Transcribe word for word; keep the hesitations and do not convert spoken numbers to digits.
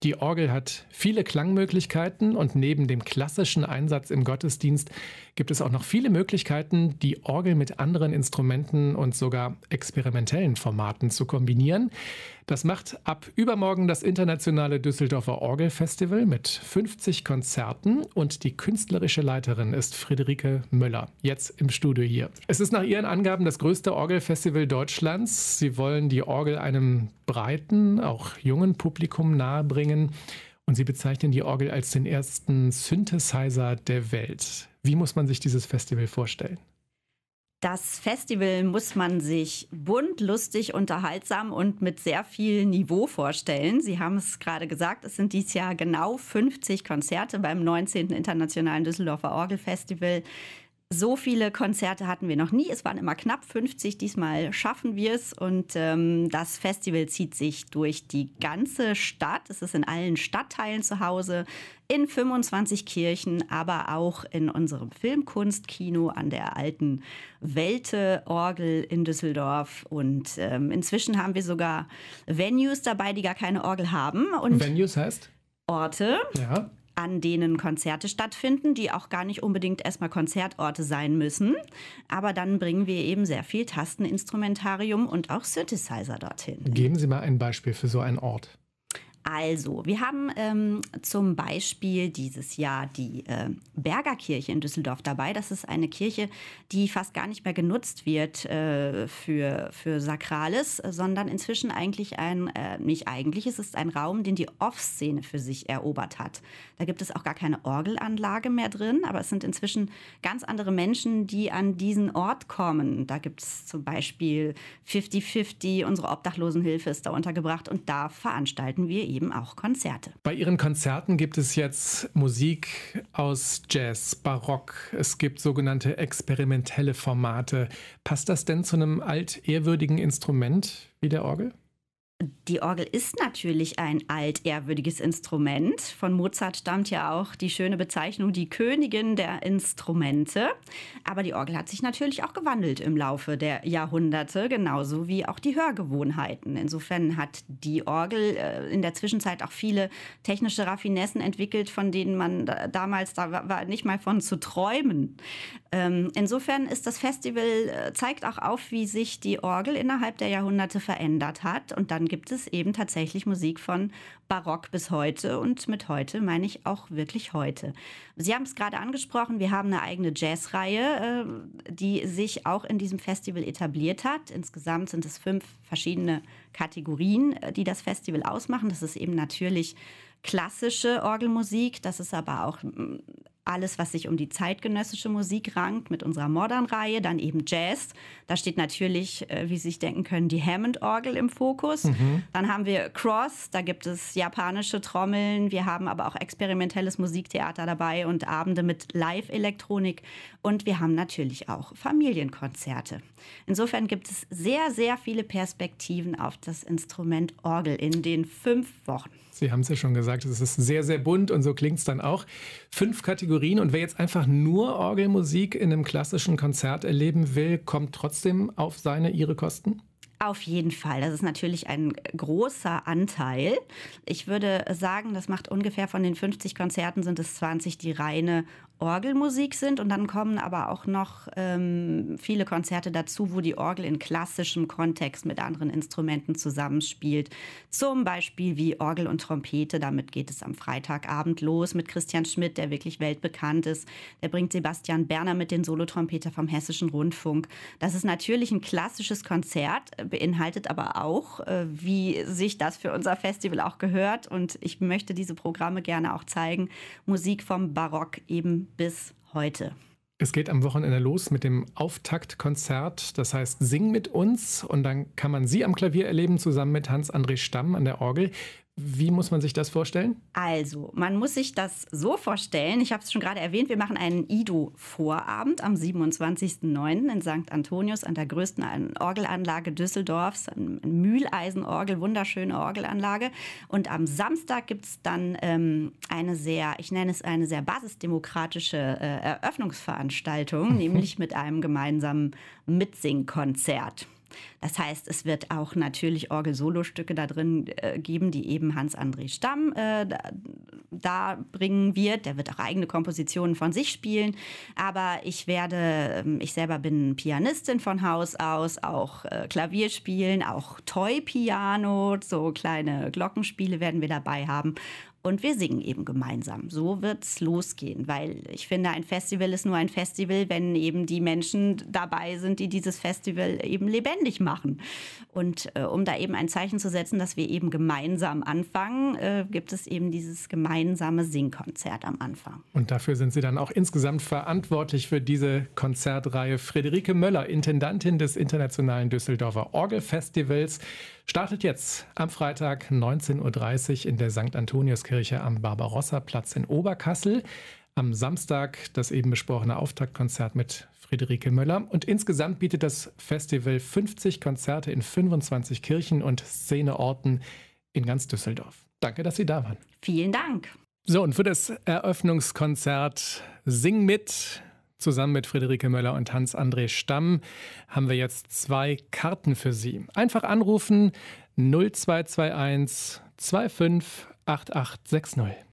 Die Orgel hat viele Klangmöglichkeiten und neben dem klassischen Einsatz im Gottesdienst gibt es auch noch viele Möglichkeiten, die Orgel mit anderen Instrumenten und sogar experimentellen Formaten zu kombinieren. Das macht ab übermorgen das internationale Düsseldorfer Orgelfestival mit fünfzig Konzerten und die künstlerische Leiterin ist Friederike Möller, jetzt im Studio hier. Es ist nach ihren Angaben das größte Orgelfestival Deutschlands. Sie wollen die Orgel einem breiten, auch jungen Publikum nahebringen und sie bezeichnen die Orgel als den ersten Synthesizer der Welt. Wie muss man sich dieses Festival vorstellen? Das Festival muss man sich bunt, lustig, unterhaltsam und mit sehr viel Niveau vorstellen. Sie haben es gerade gesagt, es sind dieses Jahr genau fünfzig Konzerte beim neunzehnten Internationalen Düsseldorfer Orgelfestival. So viele Konzerte hatten wir noch nie. Es waren immer knapp fünfzig. Diesmal schaffen wir es. Und ähm, das Festival zieht sich durch die ganze Stadt. Es ist in allen Stadtteilen zu Hause, in fünfundzwanzig Kirchen, aber auch in unserem Filmkunstkino an der alten Welte-Orgel in Düsseldorf. Und ähm, inzwischen haben wir sogar Venues dabei, die gar keine Orgel haben. Und Venues heißt? Orte. Ja. An denen Konzerte stattfinden, die auch gar nicht unbedingt erstmal Konzertorte sein müssen. Aber dann bringen wir eben sehr viel Tasteninstrumentarium und auch Synthesizer dorthin. Geben Sie mal ein Beispiel für so einen Ort. Also, wir haben ähm, zum Beispiel dieses Jahr die äh, Bergerkirche in Düsseldorf dabei. Das ist eine Kirche, die fast gar nicht mehr genutzt wird äh, für, für Sakrales, sondern inzwischen eigentlich ein, äh, nicht eigentlich, es ist ein Raum, den die Off-Szene für sich erobert hat. Da gibt es auch gar keine Orgelanlage mehr drin, aber es sind inzwischen ganz andere Menschen, die an diesen Ort kommen. Da gibt es zum Beispiel fünfzig fünfzig, unsere Obdachlosenhilfe ist da untergebracht und da veranstalten wir eben auch Konzerte. Bei Ihren Konzerten gibt es jetzt Musik aus Jazz, Barock, es gibt sogenannte experimentelle Formate. Passt das denn zu einem altehrwürdigen Instrument wie der Orgel? Die Orgel ist natürlich ein altehrwürdiges Instrument. Von Mozart stammt ja auch die schöne Bezeichnung, die Königin der Instrumente. Aber die Orgel hat sich natürlich auch gewandelt im Laufe der Jahrhunderte, genauso wie auch die Hörgewohnheiten. Insofern hat die Orgel äh, in der Zwischenzeit auch viele technische Raffinessen entwickelt, von denen man da, damals, da war, war nicht mal von zu träumen. Ähm, insofern ist das Festival, äh, zeigt auch auf, wie sich die Orgel innerhalb der Jahrhunderte verändert hat. Und dann gibt es eben tatsächlich Musik von Barock bis heute und mit heute meine ich auch wirklich heute. Sie haben es gerade angesprochen, wir haben eine eigene Jazzreihe, die sich auch in diesem Festival etabliert hat. Insgesamt sind es fünf verschiedene Kategorien, die das Festival ausmachen. Das ist eben natürlich klassische Orgelmusik, das ist aber auch alles, was sich um die zeitgenössische Musik rankt, mit unserer Modern-Reihe, dann eben Jazz. Da steht natürlich, wie Sie sich denken können, die Hammond-Orgel im Fokus. Mhm. Dann haben wir Cross, da gibt es japanische Trommeln. Wir haben aber auch experimentelles Musiktheater dabei und Abende mit Live-Elektronik. Und wir haben natürlich auch Familienkonzerte. Insofern gibt es sehr, sehr viele Perspektiven auf das Instrument Orgel in den fünf Wochen. Sie haben es ja schon gesagt, es ist sehr, sehr bunt und so klingt es dann auch. Fünf Kategorien und wer jetzt einfach nur Orgelmusik in einem klassischen Konzert erleben will, kommt trotzdem auf seine, ihre Kosten? Auf jeden Fall. Das ist natürlich ein großer Anteil. Ich würde sagen, das macht ungefähr von den fünfzig Konzerten sind es zwanzig, die reine Orgelmusik sind. Und dann kommen aber auch noch ähm, viele Konzerte dazu, wo die Orgel in klassischem Kontext mit anderen Instrumenten zusammenspielt. Zum Beispiel wie Orgel und Trompete. Damit geht es am Freitagabend los mit Christian Schmidt, der wirklich weltbekannt ist. Der bringt Sebastian Berner mit, den Solotrompeter vom Hessischen Rundfunk. Das ist natürlich ein klassisches Konzert, beinhaltet aber auch, äh, wie sich das für unser Festival auch gehört. Und ich möchte diese Programme gerne auch zeigen. Musik vom Barock eben bis heute. Es geht am Wochenende los mit dem Auftaktkonzert, das heißt Sing mit uns und dann kann man Sie am Klavier erleben, zusammen mit Hans-André Stamm an der Orgel. Wie muss man sich das vorstellen? Also, man muss sich das so vorstellen, ich habe es schon gerade erwähnt, wir machen einen Ido-Vorabend am siebenundzwanzigsten neunten in Sankt Antonius an der größten Orgelanlage Düsseldorfs, eine Mühleisenorgel, wunderschöne Orgelanlage. Und am Samstag gibt es dann ähm, eine sehr, ich nenne es eine sehr basisdemokratische äh, Eröffnungsveranstaltung, nämlich mit einem gemeinsamen Mitsingkonzert. Das heißt, es wird auch natürlich Orgel-Solostücke da drin äh, geben, die eben Hans-André Stamm äh, da, da bringen wird. Der wird auch eigene Kompositionen von sich spielen. Aber ich werde, ich selber bin Pianistin von Haus aus, auch äh, Klavier spielen, auch Toy-Piano, so kleine Glockenspiele werden wir dabei haben. Und wir singen eben gemeinsam. So wird's losgehen, weil ich finde, ein Festival ist nur ein Festival, wenn eben die Menschen dabei sind, die dieses Festival eben lebendig machen. Und äh, um da eben ein Zeichen zu setzen, dass wir eben gemeinsam anfangen, äh, gibt es eben dieses gemeinsame Singkonzert am Anfang. Und dafür sind Sie dann auch insgesamt verantwortlich für diese Konzertreihe. Friederike Möller, Intendantin des Internationalen Düsseldorfer Orgelfestivals, startet jetzt am Freitag neunzehn Uhr dreißig in der Sankt Antoniuskirche am Barbarossa-Platz in Oberkassel. Am Samstag das eben besprochene Auftaktkonzert mit Friederike Möller. Und insgesamt bietet das Festival fünfzig Konzerte in fünfundzwanzig Kirchen und Szeneorten in ganz Düsseldorf. Danke, dass Sie da waren. Vielen Dank. So, und für das Eröffnungskonzert Sing mit, zusammen mit Friederike Möller und Hans-André Stamm, haben wir jetzt zwei Karten für Sie. Einfach anrufen null zwei zwei eins zwei fünf acht acht sechs null.